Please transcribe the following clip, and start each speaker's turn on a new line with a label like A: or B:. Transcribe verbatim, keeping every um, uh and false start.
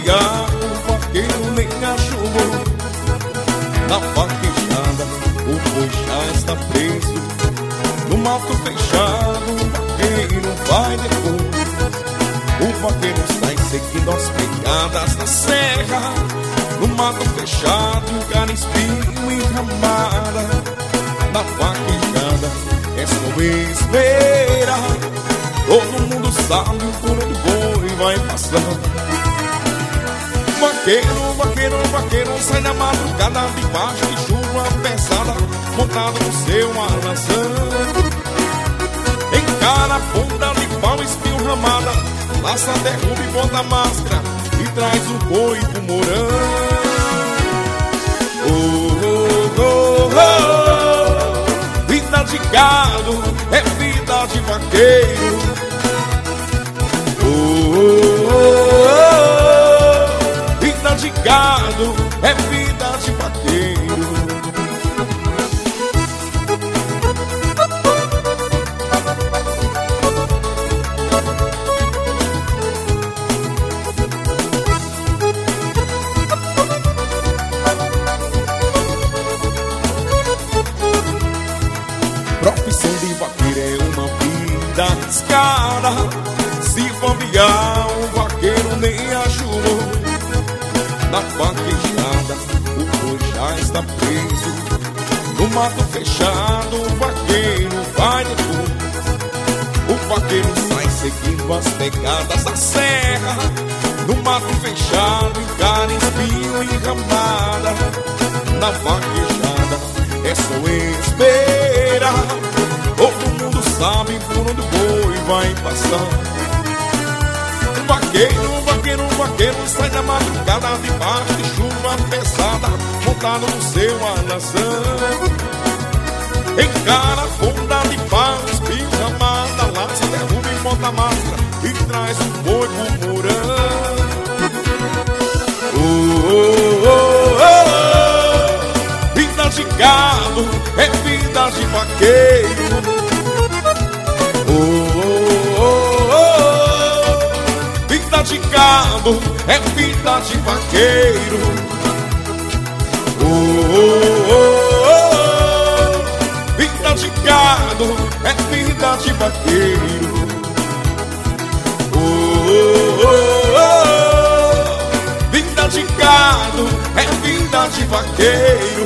A: bambear, o vaqueiro nem achou. Na vaquejada, o boi já está preso. No mato fechado, o vaqueiro vai depois. O vaqueiro sai seguindo as pegadas da serra. No mato fechado, carispinho e ramada. Na vaquejada, é só esperar. Todo mundo sabe o turno do boi vai passando. Vaqueiro, vaqueiro, vaqueiro sai na madrugada debaixo de chuva pesada, montado no seu alazão. Encara a ponta de pau espinho-ramada, laça, derruba e bota a máscara e traz o boi pro morão. Oh, oh, oh, oh. Vida de gado é vida de vaqueiro. Oh, oh, oh, oh. Vida de gado é vida de vaqueiro. Profissão de vaqueiro é uma vida arriscada. Se bambear, o vaqueiro nem ajudou. Na vaquejada, o boi já está preso. No mato fechado, o vaqueiro vai depois. O vaqueiro sai seguindo as pegadas da serra. No mato fechado, encara espinho e ramada. Na vaquejada, é só esperar. Todo mundo sabe por onde o boi vai passar. Vaqueiro, vaqueiro, vaqueiro sai da madrugada debaixo de chuva pesada, montado no seu alazão. Encara a ponta de pau, espinho, ramada, laça, derruba e monta a máscara e traz o boi pro morão. Oh, oh, oh, oh. Vida de gado é vida de vaqueiro. Oh, oh, oh, oh. Vida de gado é vida de vaqueiro. Oh, oh, oh, oh. Vida de gado é vida de vaqueiro. Oh, oh, oh, oh. Vida de gado é vida de vaqueiro.